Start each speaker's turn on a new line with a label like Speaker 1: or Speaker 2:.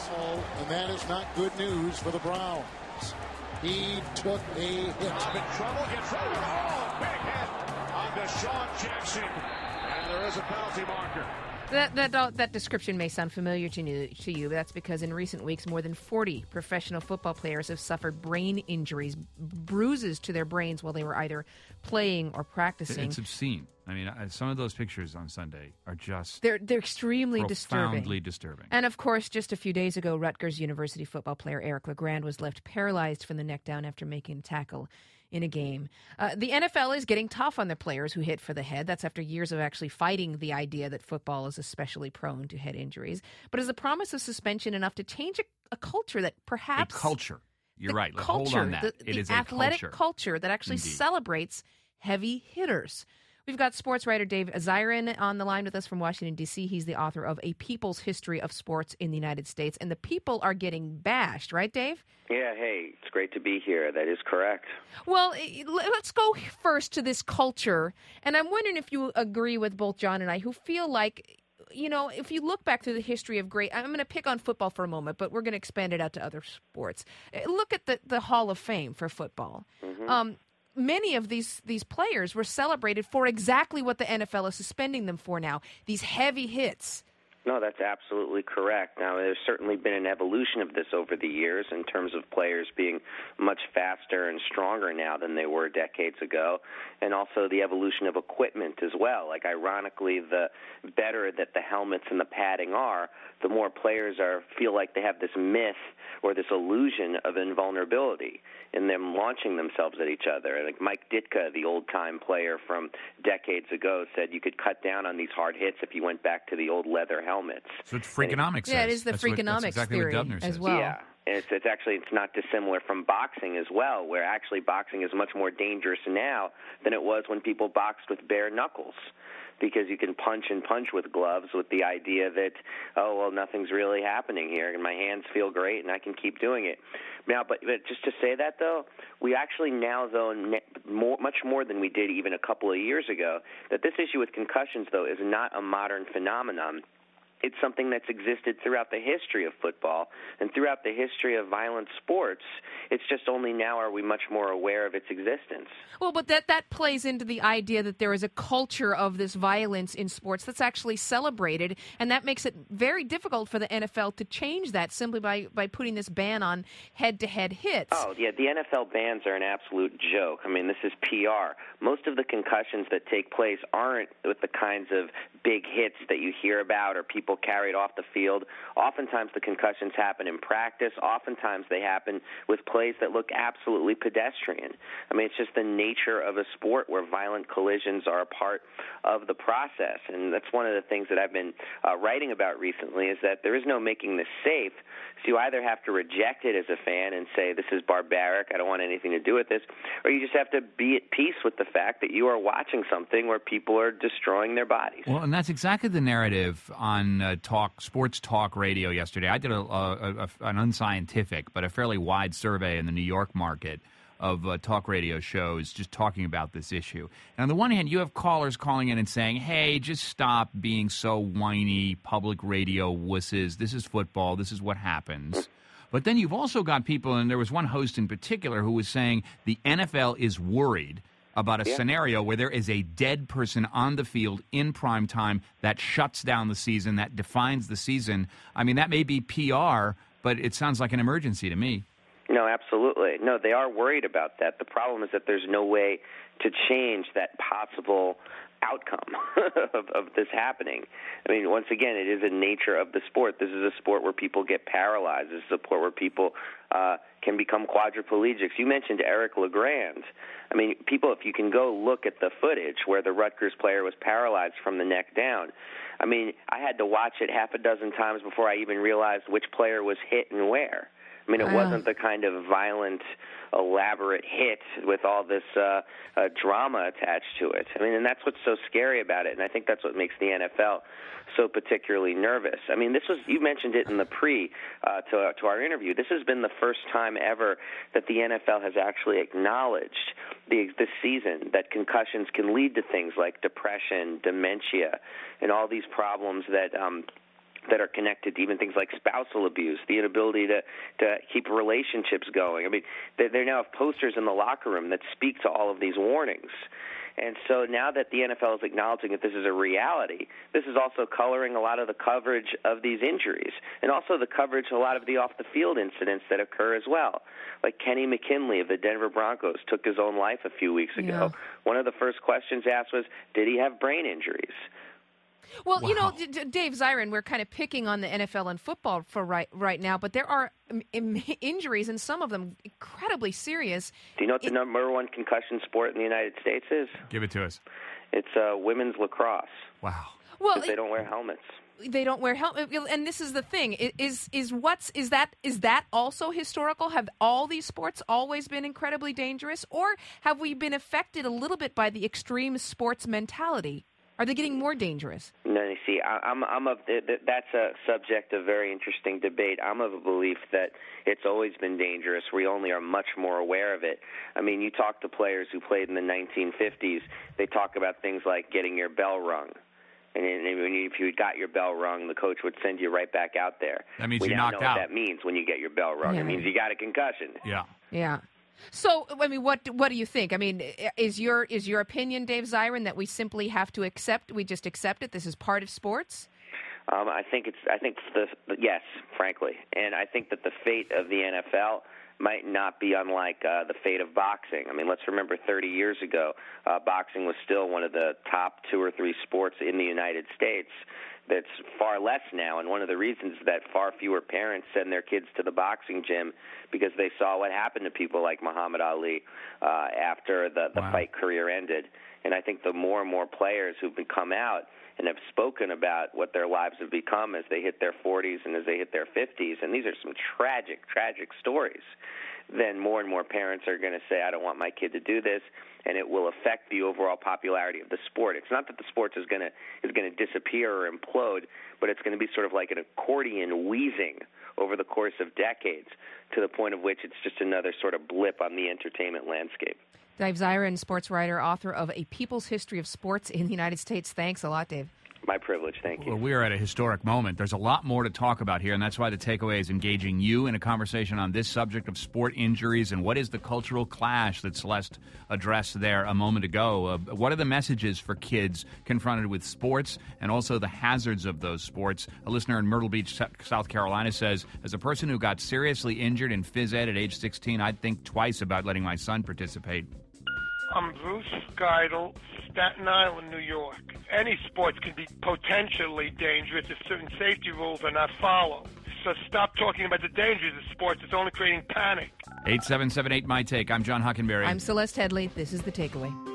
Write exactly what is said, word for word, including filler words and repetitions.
Speaker 1: Oh, and that is not good news for the Browns. He took a hit.
Speaker 2: I'm in trouble, gets right. Oh, big hit on Deshaun Jackson. And there is a penalty marker.
Speaker 3: That, that that description may sound familiar to you, to you, but that's because in recent weeks, more than forty professional football players have suffered brain injuries, bruises to their brains while they were either playing or practicing.
Speaker 4: It's obscene. I mean, some of those pictures on Sunday are just
Speaker 3: they're they're extremely
Speaker 4: profoundly
Speaker 3: disturbing.
Speaker 4: disturbing.
Speaker 3: And of course, just a few days ago, Rutgers University football player Eric LeGrand was left paralyzed from the neck down after making a tackle in a game. Uh, the N F L is getting tough on the players who hit for the head. That's after years of actually fighting the idea that football is especially prone to head injuries. But is the promise of suspension enough to change a, a culture that perhaps...
Speaker 4: A culture. You're right.
Speaker 3: Culture,
Speaker 4: Hold on that.
Speaker 3: The,
Speaker 4: it
Speaker 3: the
Speaker 4: is
Speaker 3: athletic
Speaker 4: a culture.
Speaker 3: culture that actually
Speaker 4: Indeed.
Speaker 3: celebrates heavy hitters. We've got sports writer Dave Zirin on the line with us from Washington, D C. He's the author of A People's History of Sports in the United States. And the people are getting bashed, right, Dave?
Speaker 5: Yeah, hey, it's great to be here. That is correct.
Speaker 3: Well, let's go first to this culture. And I'm wondering if you agree with both John and I, who feel like, you know, if you look back through the history of great, I'm going to pick on football for a moment, but we're going to expand it out to other sports. Look at the, the Hall of Fame for football. Mm-hmm. Um Many of these these players were celebrated for exactly what the N F L is suspending them for now, these heavy hits.
Speaker 5: No, that's absolutely correct. Now, there's certainly been an evolution of this over the years in terms of players being much faster and stronger now than they were decades ago, and also the evolution of equipment as well. Like, ironically, the better that the helmets and the padding are, the more players are feel like they have this myth or this illusion of invulnerability in them launching themselves at each other. Like Mike Ditka, the old-time player from decades ago, said you could cut down on these hard hits if you went back to the old leather helmets.
Speaker 4: So it's Freakonomics.
Speaker 3: Yeah, it is the
Speaker 4: that's what,
Speaker 3: Freakonomics
Speaker 4: that's exactly
Speaker 3: theory
Speaker 4: what Dubner
Speaker 3: as
Speaker 4: says.
Speaker 3: well.
Speaker 5: Yeah. And it's, it's actually it's not dissimilar from boxing as well, where actually boxing is much more dangerous now than it was when people boxed with bare knuckles, because you can punch and punch with gloves with the idea that, oh, well, nothing's really happening here, and my hands feel great, and I can keep doing it. Now, but, but just to say that, though, we actually now, though, more, much more than we did even a couple of years ago, that this issue with concussions, though, is not a modern phenomenon. It's something that's existed throughout the history of football and throughout the history of violent sports. It's just only now are we much more aware of its existence.
Speaker 3: Well, but that, that plays into the idea that there is a culture of this violence in sports that's actually celebrated, and that makes it very difficult for the N F L to change that simply by, by putting this ban on head-to-head hits.
Speaker 5: Oh, yeah, the N F L bans are an absolute joke. I mean, this is P R. Most of the concussions that take place aren't with the kinds of big hits that you hear about or people carried off the field. Oftentimes the concussions happen in practice. Oftentimes they happen with plays that look absolutely pedestrian. I mean, it's just the nature of a sport where violent collisions are a part of the process. And that's one of the things that I've been uh, writing about recently, is that there is no making this safe. So you either have to reject it as a fan and say, this is barbaric, I don't want anything to do with this, or you just have to be at peace with the fact that you are watching something where people are destroying their bodies.
Speaker 4: Well, and that's exactly the narrative on uh, talk sports talk radio yesterday. I did a, a, a, an unscientific but a fairly wide survey in the New York market of uh, talk radio shows just talking about this issue. And on the one hand, you have callers calling in and saying, hey, just stop being so whiny, public radio wusses. This is football. This is what happens. But then you've also got people, and there was one host in particular who was saying the N F L is worried about a yeah. scenario where there is a dead person on the field in prime time that shuts down the season, that defines the season. I mean, that may be P R, but it sounds like an emergency to me.
Speaker 5: No, absolutely. No, they are worried about that. The problem is that there's no way to change that possible outcome of, of this happening. I mean, once again, it is a nature of the sport. This is a sport where people get paralyzed. This is a sport where people uh, can become quadriplegics. You mentioned Eric LeGrand. I mean, people, if you can go look at the footage where the Rutgers player was paralyzed from the neck down, I mean, I had to watch it half a dozen times before I even realized which player was hit and where. I mean, it wasn't the kind of violent, elaborate hit with all this uh, uh, drama attached to it. I mean, and that's what's so scary about it, and I think that's what makes the N F L so particularly nervous. I mean, this was, you mentioned it in the pre uh, to, to our interview, this has been the first time ever that the N F L has actually acknowledged the, this season that concussions can lead to things like depression, dementia, and all these problems that um, that are connected to even things like spousal abuse, the inability to, to keep relationships going. I mean, they, they now have posters in the locker room that speak to all of these warnings. And so now that the N F L is acknowledging that this is a reality, this is also coloring a lot of the coverage of these injuries and also the coverage of a lot of the off-the-field incidents that occur as well. Like Kenny McKinley of the Denver Broncos took his own life a few weeks ago. Yeah. One of the first questions asked was, did he have brain injuries?
Speaker 3: Well,
Speaker 4: Wow.
Speaker 3: you know, D- D- Dave Zirin, we're kind of picking on the N F L and football for right right now, but there are um, im- injuries, and some of them incredibly serious.
Speaker 5: Do you know what the
Speaker 3: it,
Speaker 5: number one concussion sport in the United States is?
Speaker 4: Give it to us.
Speaker 5: It's uh, women's lacrosse.
Speaker 4: Wow.
Speaker 3: Well,
Speaker 5: Because they don't wear helmets.
Speaker 3: They don't wear helmets, and this is the thing: is is what's is that is that also historical? Have all these sports always been incredibly dangerous, or have we been affected a little bit by the extreme sports mentality? Are they getting more dangerous?
Speaker 5: No, you see, I, I'm, I'm of that's a subject of very interesting debate. I'm of a belief that it's always been dangerous. We only are much more aware of it. I mean, you talk to players who played in the nineteen fifties. They talk about things like getting your bell rung. And if you got your bell rung, the coach would send you right back out there.
Speaker 4: That means
Speaker 5: we
Speaker 4: you
Speaker 5: now
Speaker 4: knocked
Speaker 5: know
Speaker 4: out.
Speaker 5: what that means when you get your bell rung.
Speaker 3: Yeah.
Speaker 5: It means you got a concussion.
Speaker 4: Yeah.
Speaker 3: Yeah. So, I mean, what what do you think? I mean, is your is your opinion, Dave Zirin, that we simply have to accept? We just accept it. This is part of sports.
Speaker 5: Um, I think it's. I think the yes, frankly, and I think that the fate of the N F L might not be unlike uh, the fate of boxing. I mean, let's remember thirty years ago, uh, boxing was still one of the top two or three sports in the United States. That's far less now, and one of the reasons that far fewer parents send their kids to the boxing gym because they saw what happened to people like Muhammad Ali uh, after the, the
Speaker 4: wow.
Speaker 5: fight career ended. And I think the more and more players who've come out and have spoken about what their lives have become as they hit their forties and as they hit their fifties, and these are some tragic, tragic stories, then more and more parents are going to say, I don't want my kid to do this, and it will affect the overall popularity of the sport. It's not that the sport is going to is going to disappear or implode, but it's going to be sort of like an accordion wheezing over the course of decades to the point of which it's just another sort of blip on the entertainment landscape.
Speaker 3: Dave Zirin, sports writer, author of A People's History of Sports in the United States. Thanks a lot, Dave.
Speaker 5: My privilege. Thank you.
Speaker 4: Well, we are at a historic moment. There's a lot more to talk about here, and that's why the takeaway is engaging you in a conversation on this subject of sport injuries and what is the cultural clash that Celeste addressed there a moment ago. Uh, what are the messages for kids confronted with sports and also the hazards of those sports? A listener in Myrtle Beach, South Carolina says, as a person who got seriously injured in phys ed at age sixteen, I'd think twice about letting my son participate.
Speaker 6: I'm Bruce Geidel, Staten Island, New York. Any sports can be potentially dangerous if certain safety rules are not followed. So stop talking about the dangers of sports. It's only creating panic.
Speaker 4: eight seven seven eight, my take. I'm John Hockenberry.
Speaker 3: I'm Celeste Headley. This is The Takeaway.